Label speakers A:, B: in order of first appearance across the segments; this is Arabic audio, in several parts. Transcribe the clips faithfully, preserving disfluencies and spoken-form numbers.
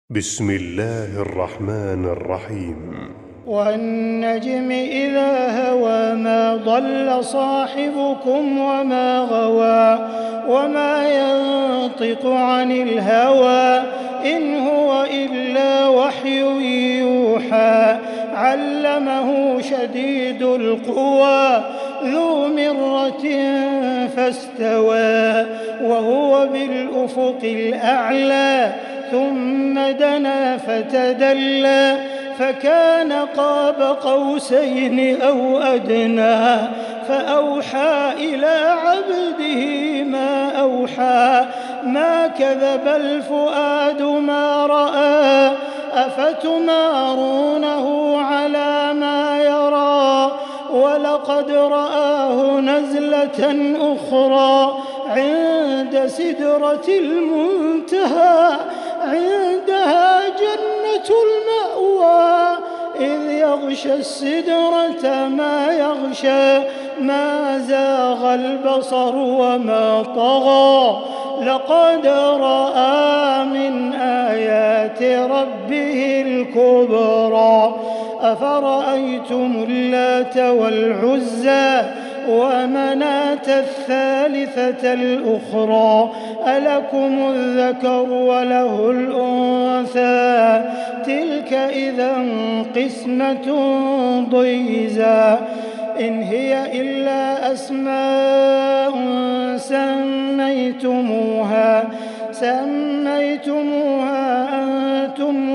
A: بسم الله الرحمن الرحيم.
B: والنجم إذا هوى ما ضل صاحبكم وما غوى وما ينطق عن الهوى إن هو إلا وحي يوحى علمه شديد القوى ذو مرة فاستوى وهو بالأفق الأعلى ثم دنا فتدلى فكان قاب قوسين أو أدنى فأوحى إلى عبده ما أوحى ما كذب الفؤاد ما رأى أفتمارونه على ما يرى ولقد رآه نزلة أخرى عند سدرة المنتهى عندها جنة المأوى إذ يغشى السدرة ما يغشى ما زاغ البصر وما طغى لقد رأى من آيات ربه الكبرى أفرأيتم اللات والعزى ومناة الثالثة الأخرى ألكم الذكر وله الأنثى تلك إذا قسمة ضيزى إن هي إلا أسماء سميتموها سميتموها أنتم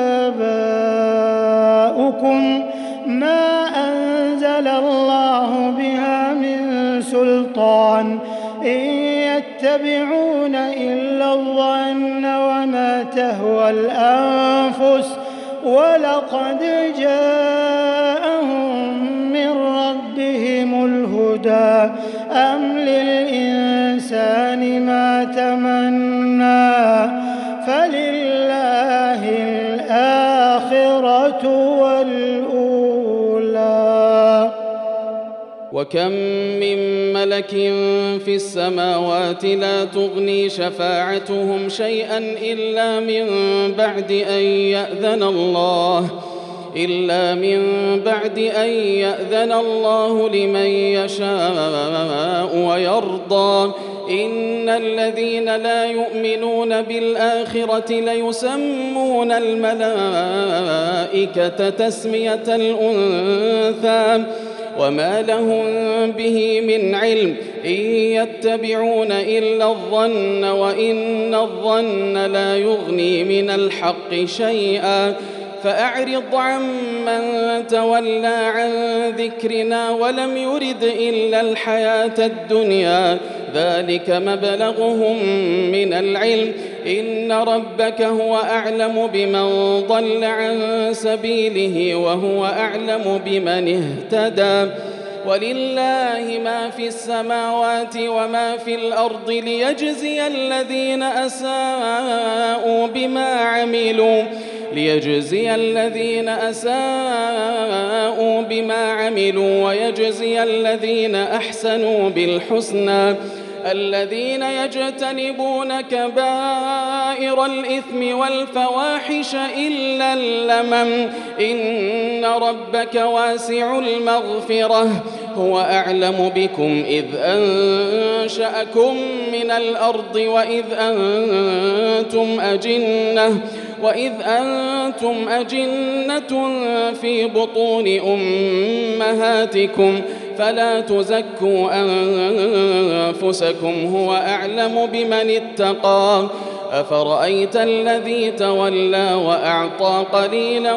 B: وآباؤكم ما أنزل الله بها من سلطان إن يتبعون إلا الظن وما تهوى الأنفس ولقد جاءهم من ربهم الهدى أم للإنسان ما تمنى فلله الآخرة والأولى.
C: وكم من ملك في السماوات لا تغني شفاعتهم شيئا إلا من بعد أن يأذن الله إلا من بعد أن يأذن الله لمن يشاء ويرضى إن الذين لا يؤمنون بالآخرة ليسمون الملائكة تسمية الأنثى وما لهم به من علم إن يتبعون إلا الظن وإن الظن لا يغني من الحق شيئا فأعرض عمن تولى عن ذكرنا ولم يرد إلا الحياة الدنيا ذلك مبلغهم من العلم إن ربك هو أعلم بمن ضل عن سبيله وهو أعلم بمن اهتدى ولله ما في السماوات وما في الأرض ليجزي الذين أساءوا بما عملوا ليجزي الذين أساءوا بما عملوا ويجزي الذين أحسنوا بالحسنى الذين يجتنبون كبائر الإثم والفواحش إلا اللمم إن ربك واسع المغفرة هو أعلم بكم إذ أنشأكم من الأرض وإذ أنتم أجنة وإذ أنتم أجنة في بطون أمهاتكم فلا تزكوا أنفسكم هو أعلم بمن اتقى أفرأيت الذي تولى وأعطى قليلا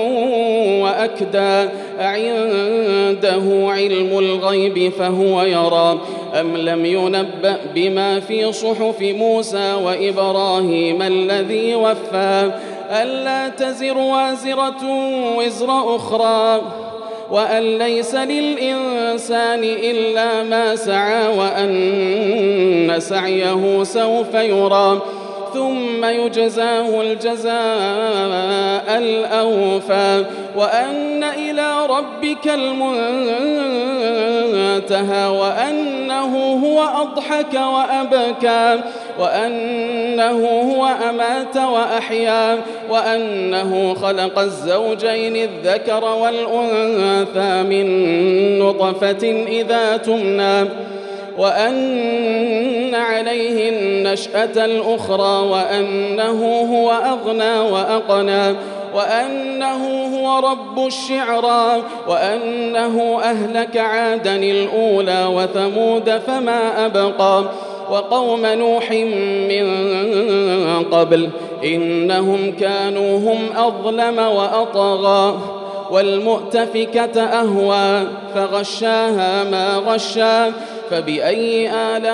C: وأكدى أعنده علم الغيب فهو يرى أم لم ينبأ بما في صحف موسى وإبراهيم الذي وفى ألا تزر وازرة وزر أخرى وأن ليس للإنسان إلا ما سعى وأن سعيه سوف يرى ثم يجزاه الجزاء الأوفى وأن إلى ربك المنتهى وأنه هو أضحك وأبكى وأنه هو أمات وأحيا وأنه خلق الزوجين الذكر والأنثى من نطفة إذا تمنى وأن عليه النشأة الأخرى وأنه هو أغنى وأقنى وأنه هو رب الشعرى وأنه أهلك عادا الأولى وثمود فما أبقى وقوم نوح من قبل إنهم كانوا هم أظلم وأطغى والمؤتفكة أهوى فغشاها ما غشا فبأي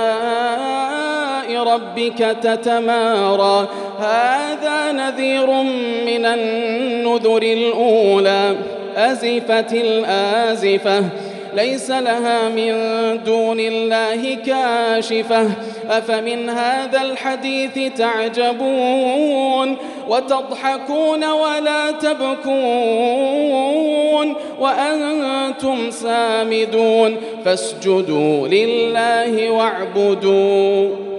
C: آلاء ربك تتمارى هذا نذير من النذر الأولى أزفت الآزفة ليس لها من دون الله كاشفة أفمن هذا الحديث تعجبون وتضحكون ولا تبكون وأنتم سامدون فاسجدوا لله واعبدوا